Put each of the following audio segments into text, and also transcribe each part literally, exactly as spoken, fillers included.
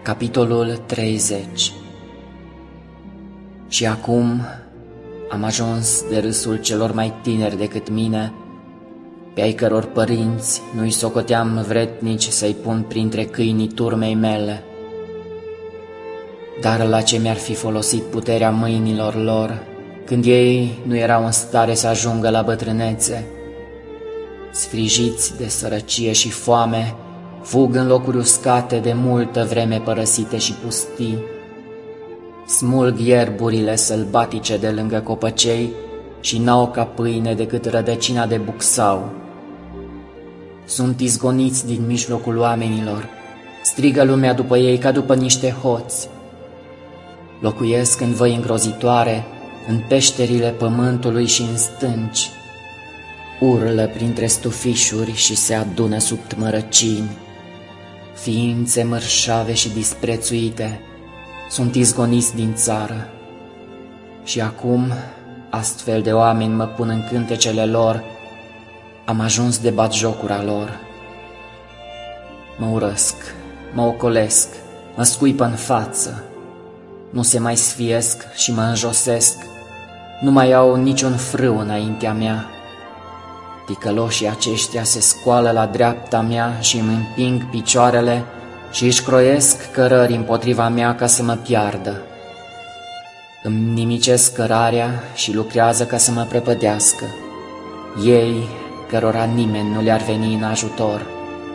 Capitolul treizeci. Și acum am ajuns de râsul celor mai tineri decât mine, pe ai căror părinți nu-i socoteam vretnici să-i pun printre câinii turmei mele. Dar la ce mi-ar fi folosit puterea mâinilor lor, când ei nu erau în stare să ajungă la bătrânețe? Sfrijiți de sărăcie și foame, fug în locuri uscate, de multă vreme părăsite și pustii. Smulg ierburile sălbatice de lângă copăcei și n-au ca pâine decât rădăcina de bucsau. Sunt izgoniți din mijlocul oamenilor, strigă lumea după ei ca după niște hoți. Locuiesc în văi îngrozitoare, în peșterile pământului și în stânci. Urlă printre stufișuri și se adună sub tmărăcini. Ființe mărșave și disprețuite sunt izgoniți din țară. Și acum, astfel de oameni mă pun în cântecele lor, am ajuns de batjocura lor. Mă urăsc, mă ocolesc, mă scuipă în față, nu se mai sfiesc și mă înjosesc, nu mai au niciun frâu înaintea mea. Ticăloșii aceștia se scoală la dreapta mea și îmi împing picioarele și își croiesc cărări împotriva mea ca să mă piardă. Îmi nimicesc cărarea și lucrează ca să mă prăpădească, ei cărora nimeni nu le-ar veni în ajutor.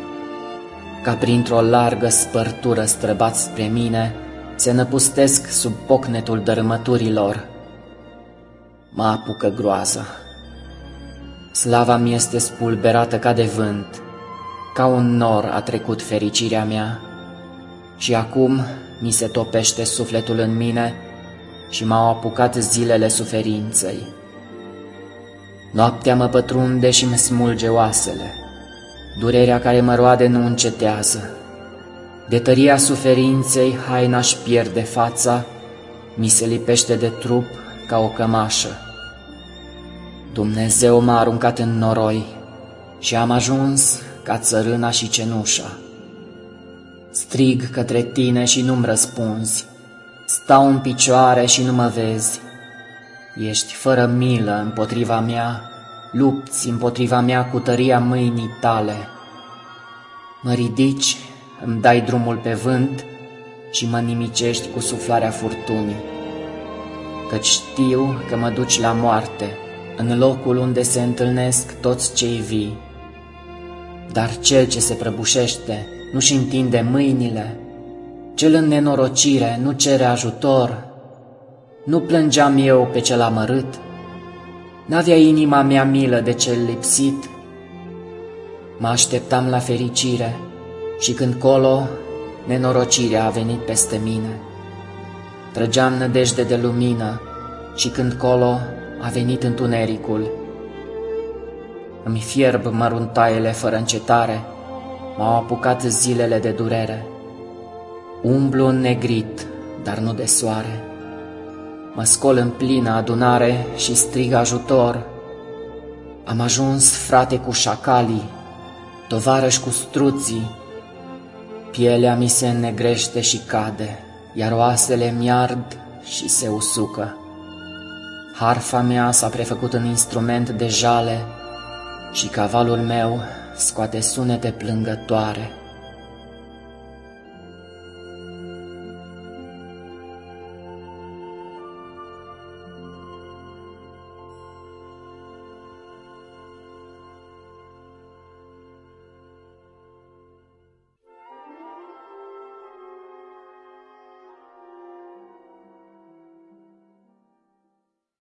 Ca printr-o largă spărtură străbați spre mine, se năpustesc sub pocnetul dărâmăturilor. Mă apucă groaza. Slava mi este spulberată ca de vânt, ca un nor a trecut fericirea mea. Și acum mi se topește sufletul în mine și m-au apucat zilele suferinței. Noaptea mă pătrunde și îmi smulge oasele, durerea care mă roade nu încetează. De tăria suferinței haina-și pierde fața, mi se lipește de trup ca o cămașă. Dumnezeu m-a aruncat în noroi și am ajuns ca țărâna și cenușa. Strig către tine și nu-mi răspunzi, stau în picioare și nu mă vezi. Ești fără milă împotriva mea, lupți împotriva mea cu tăria mâinii tale. Mă ridici, îmi dai drumul pe vânt și mă nimicești cu suflarea furtunii. Căci știu că mă duci la moarte, în locul unde se întâlnesc toți cei vii. Dar cel ce se prăbușește nu-și întinde mâinile, cel în nenorocire nu cere ajutor. Nu plângeam eu pe cel amărât? N-avea inima mea milă de cel lipsit? Mă așteptam la fericire și când colo, nenorocirea a venit peste mine. Trăgeam nădejde de lumină și când colo a venit întunericul. Îmi fierb măruntaiele fără încetare, m-au apucat zilele de durere. Umblu înnegrit, dar nu de soare. Mă scol în plină adunare și strig ajutor. Am ajuns frate cu șacalii, tovarăș cu struții. Pielea mi se înnegrește și cade, iar oasele mi-ard și se usucă. Harfa mea s-a prefăcut în instrument de jale și cavalul meu scoate sunete plângătoare.